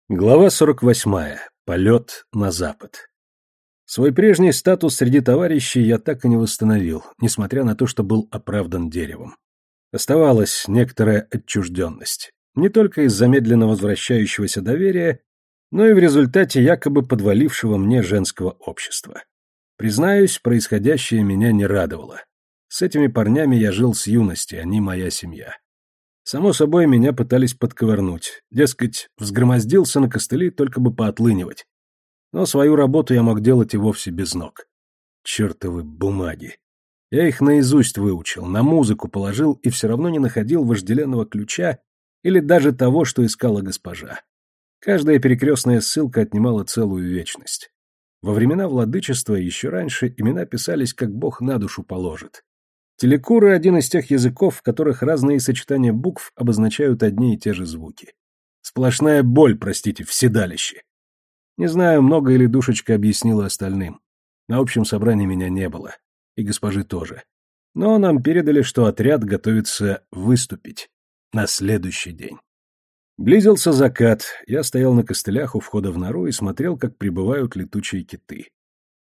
Глава 48. Полет на запад. Свой прежний статус среди товарищей я так и не восстановил, несмотря на то, что был оправдан деревом. Оставалась некоторая отчужденность. Не только из-за медленно возвращающегося доверия, но и в результате якобы подвалившего мне женского общества. Признаюсь, происходящее меня не радовало. С этими парнями я жил с юности, они моя семья. Само собой, меня пытались подковырнуть. Дескать, взгромоздился на костыли, только бы поотлынивать. Но свою работу я мог делать и вовсе без ног. Чертовы бумаги. Я их наизусть выучил, на музыку положил и все равно не находил вожделенного ключа или даже того, что искала госпожа. Каждая перекрестная ссылка отнимала целую вечность. Во времена владычества еще раньше имена писались, как Бог на душу положит. Телекуры — один из тех языков, в которых разные сочетания букв обозначают одни и те же звуки. Сплошная боль, простите, в седалище. Не знаю, много ли душечка объяснила остальным. На общем собрании меня не было. И госпожи тоже. Но нам передали, что отряд готовится выступить. На следующий день. Близился закат, я стоял на костылях у входа в нору и смотрел, как прибывают летучие киты.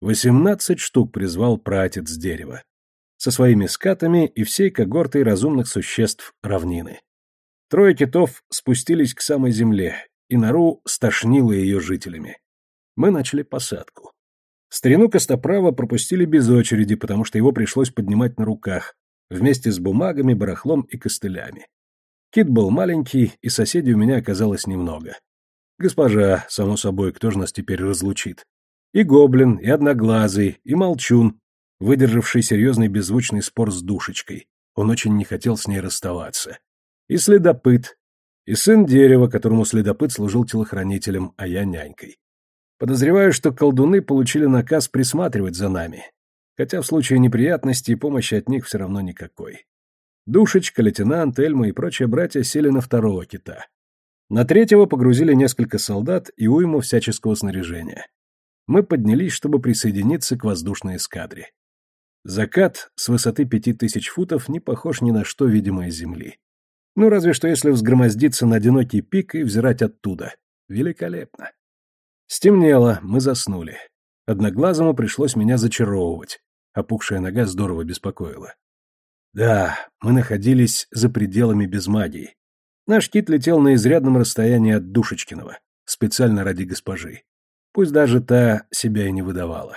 18 штук призвал праотец с дерева. Со своими скатами и всей когортой разумных существ равнины. 3 китов спустились к самой земле, и нору стошнило ее жителями. Мы начали посадку. Старину Костоправа пропустили без очереди, потому что его пришлось поднимать на руках, вместе с бумагами, барахлом и костылями. Кит был маленький, и соседей у меня оказалось немного. Госпожа, само собой, кто же нас теперь разлучит? И гоблин, и одноглазый, и молчун, выдержавший серьезный беззвучный спор с душечкой. Он очень не хотел с ней расставаться. И следопыт, и сын дерева, которому следопыт служил телохранителем, а я нянькой. Подозреваю, что колдуны получили наказ присматривать за нами, хотя в случае неприятностей помощи от них все равно никакой. Душечка, лейтенант, Эльма и прочие братья сели на 2 кита. На 3 погрузили несколько солдат и уйму всяческого снаряжения. Мы поднялись, чтобы присоединиться к воздушной эскадре. Закат с высоты 5000 футов не похож ни на что видимое с земли. Ну, разве что если взгромоздиться на одинокий пик и взирать оттуда. Великолепно. Стемнело, мы заснули. Одноглазому пришлось меня зачаровывать. Опухшая нога здорово беспокоила. Да, мы находились за пределами без магии. Наш кит летел на изрядном расстоянии от Душечкиного, специально ради госпожи. Пусть даже та себя и не выдавала.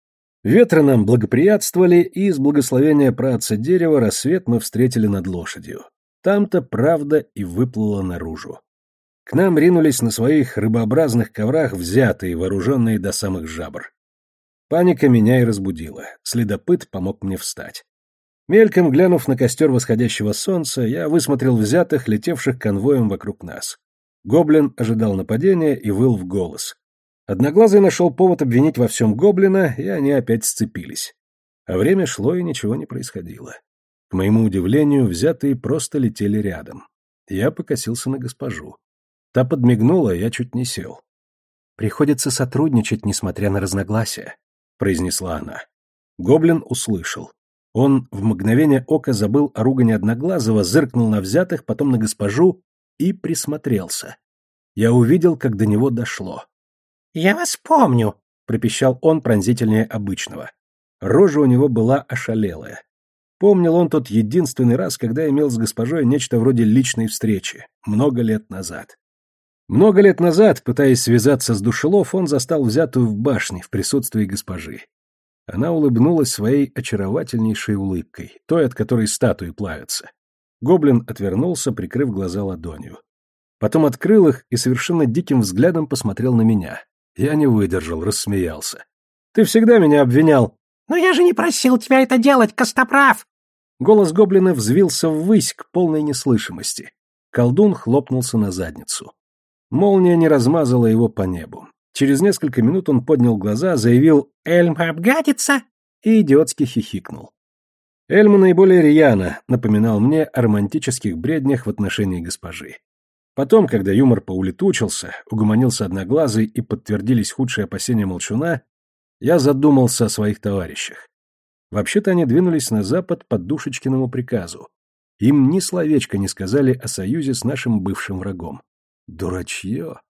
Ветры нам благоприятствовали, и из благословения праотца дерева рассвет мы встретили над лошадью. Там-то правда и выплыла наружу. К нам ринулись на своих рыбообразных коврах взятые, вооруженные до самых жабр. Паника меня и разбудила. Следопыт помог мне встать. Мельком глянув на костер восходящего солнца, я высмотрел взятых, летевших конвоем вокруг нас. Гоблин ожидал нападения и выл в голос. Одноглазый нашел повод обвинить во всем гоблина, и они опять сцепились. А время шло, и ничего не происходило. К моему удивлению, взятые просто летели рядом. Я покосился на госпожу. Та подмигнула, я чуть не сел. «Приходится сотрудничать, несмотря на разногласия», — произнесла она. Гоблин услышал. Он в мгновение ока забыл о ругани Одноглазого, зыркнул на взятых, потом на госпожу и присмотрелся. Я увидел, как до него дошло. «Я вас помню», — пропищал он пронзительнее обычного. Рожа у него была ошалелая. Помнил он тот единственный раз, когда имел с госпожой нечто вроде личной встречи, много лет назад. Много лет назад, пытаясь связаться с Душелов, он застал взятую в башне в присутствии госпожи. Она улыбнулась своей очаровательнейшей улыбкой, той, от которой статуи плавятся. Гоблин отвернулся, прикрыв глаза ладонью. Потом открыл их и совершенно диким взглядом посмотрел на меня. Я не выдержал, рассмеялся. «Ты всегда меня обвинял». «Но я же не просил тебя это делать, Костоправ!» Голос гоблина взвился ввысь к полной неслышимости. Колдун хлопнулся на задницу. Молния не размазала его по небу. Через несколько минут он поднял глаза, заявил «Эльма обгадится!» и идиотски хихикнул. Эльма наиболее рьяно напоминал мне о романтических бреднях в отношении госпожи. Потом, когда юмор поулетучился, угомонился Одноглазый и подтвердились худшие опасения молчуна, я задумался о своих товарищах. Вообще-то они двинулись на запад по Душечкиному приказу. Им ни словечко не сказали о союзе с нашим бывшим врагом. Дурачье!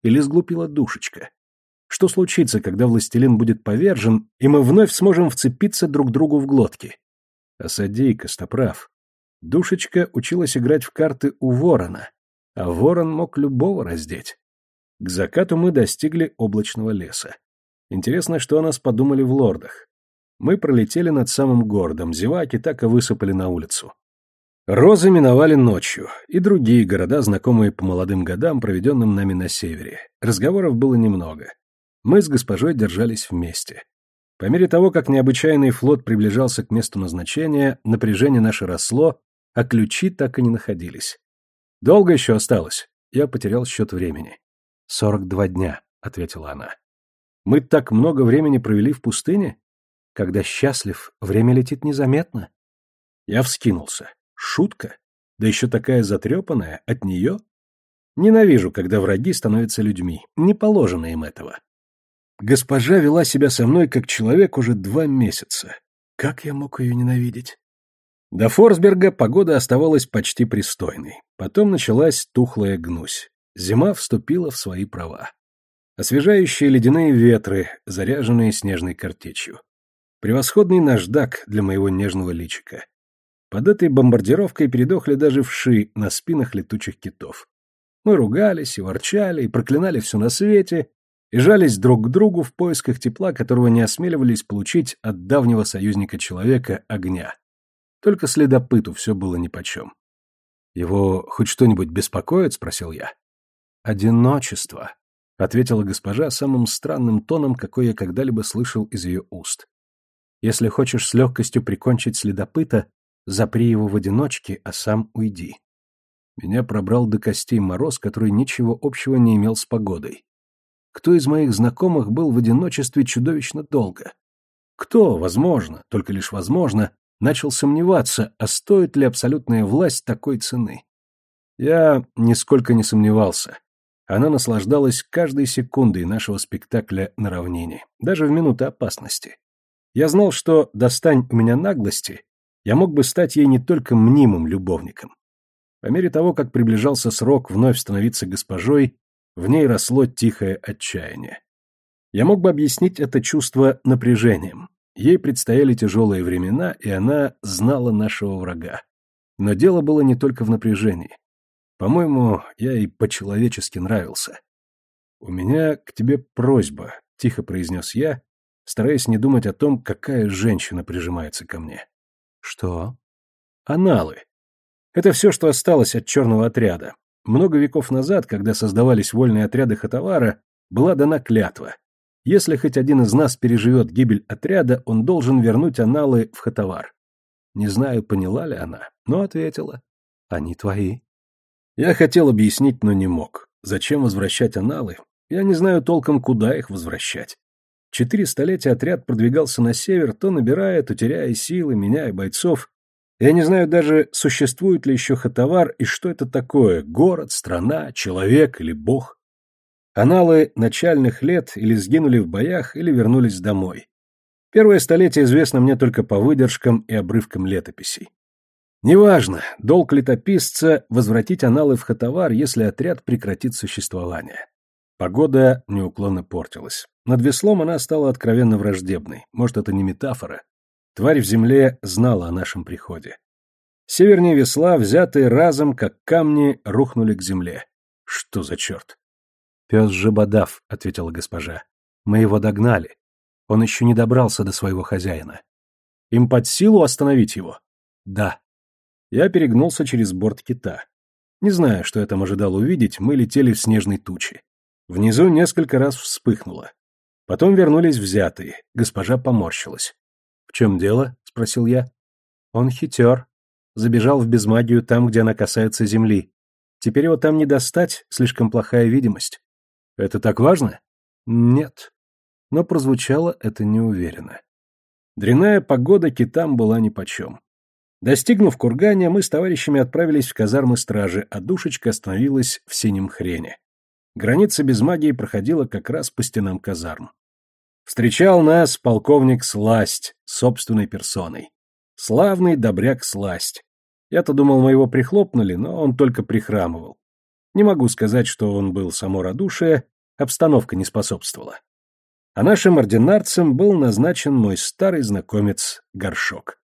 Или сглупила душечка? Что случится, когда властелин будет повержен, и мы вновь сможем вцепиться друг другу в глотки? Осади, Костоправ. Душечка училась играть в карты у ворона, а ворон мог любого раздеть. К закату мы достигли облачного леса. Интересно, что о нас подумали в лордах. Мы пролетели над самым городом, зеваки так и высыпали на улицу. Розы миновали ночью, и другие города, знакомые по молодым годам, проведенным нами на севере. Разговоров было немного. Мы с госпожой держались вместе. По мере того, как необычайный флот приближался к месту назначения, напряжение наше росло, а ключи так и не находились. Долго еще осталось? Я потерял счет времени. 42 дня, ответила она. Мы так много времени провели в пустыне? Когда счастлив, время летит незаметно. Я вскинулся. Шутка? Да еще такая затрепанная, от нее? Ненавижу, когда враги становятся людьми, не положено им этого. Госпожа вела себя со мной как человек уже 2 месяца. Как я мог ее ненавидеть? До Форсберга погода оставалась почти пристойной. Потом началась тухлая гнусь. Зима вступила в свои права. Освежающие ледяные ветры, заряженные снежной картечью. Превосходный наждак для моего нежного личика. Под этой бомбардировкой передохли даже вши на спинах летучих китов. Мы ругались и ворчали, и проклинали все на свете, и жались друг к другу в поисках тепла, которого не осмеливались получить от давнего союзника человека — огня. Только следопыту все было нипочем. «Его хоть что-нибудь беспокоит?» — спросил я. «Одиночество», — ответила госпожа самым странным тоном, какой я когда-либо слышал из ее уст. «Если хочешь с легкостью прикончить следопыта, запри его в одиночке, а сам уйди». Меня пробрал до костей мороз, который ничего общего не имел с погодой. Кто из моих знакомых был в одиночестве чудовищно долго? Кто, возможно, только лишь возможно, начал сомневаться, а стоит ли абсолютная власть такой цены? Я нисколько не сомневался. Она наслаждалась каждой секундой нашего спектакля на равнине, даже в минуты опасности. Я знал, что, достань у меня наглости, я мог бы стать ей не только мнимым любовником. По мере того, как приближался срок вновь становиться госпожой, в ней росло тихое отчаяние. Я мог бы объяснить это чувство напряжением. Ей предстояли тяжелые времена, и она знала нашего врага. Но дело было не только в напряжении. По-моему, я ей по-человечески нравился. «У меня к тебе просьба», — тихо произнес я, стараясь не думать о том, какая женщина прижимается ко мне. «Что?» «Аналы. Это все, что осталось от черного отряда. Много веков назад, когда создавались вольные отряды Хатавара, была дана клятва. Если хоть один из нас переживет гибель отряда, он должен вернуть аналы в Хатавар. Не знаю, поняла ли она, но ответила. Они твои. Я хотел объяснить, но не мог. Зачем возвращать аналы? Я не знаю толком, куда их возвращать. 4 столетия отряд продвигался на север, то набирая, то теряя силы, меняя бойцов. Я не знаю даже, существует ли еще Хатавар и что это такое — город, страна, человек или бог. Аналы начальных лет или сгинули в боях, или вернулись домой. Первое столетие известно мне только по выдержкам и обрывкам летописей. Неважно, долг летописца — возвратить аналы в Хатавар, если отряд прекратит существование. Погода неуклонно портилась. Над веслом она стала откровенно враждебной. Может, это не метафора? Тварь в земле знала о нашем приходе. Севернее весла, взятые разом, как камни, рухнули к земле. Что за черт? «Пес Жабодав», — ответила госпожа. «Мы его догнали. Он еще не добрался до своего хозяина». «Им под силу остановить его?» «Да». Я перегнулся через борт кита. Не знаю, что я там ожидал увидеть, мы летели в снежной туче. Внизу несколько раз вспыхнуло. Потом вернулись взятые. Госпожа поморщилась. «В чем дело?» — спросил я. «Он хитер. Забежал в безмагию там, где она касается земли. Теперь его там не достать, слишком плохая видимость». «Это так важно?» «Нет». Но прозвучало это неуверенно. Дрянная погода китам была нипочем. Достигнув кургана, мы с товарищами отправились в казармы стражи, а душечка остановилась в синем хрене. Граница без магии проходила как раз по стенам казарм. Встречал нас полковник Сласть собственной персоной. Славный добряк Сласть. Я-то думал, мы его прихлопнули, но он только прихрамывал. Не могу сказать, что он был само радушие, Обстановка не способствовала. А нашим ординарцем был назначен мой старый знакомец Горшок.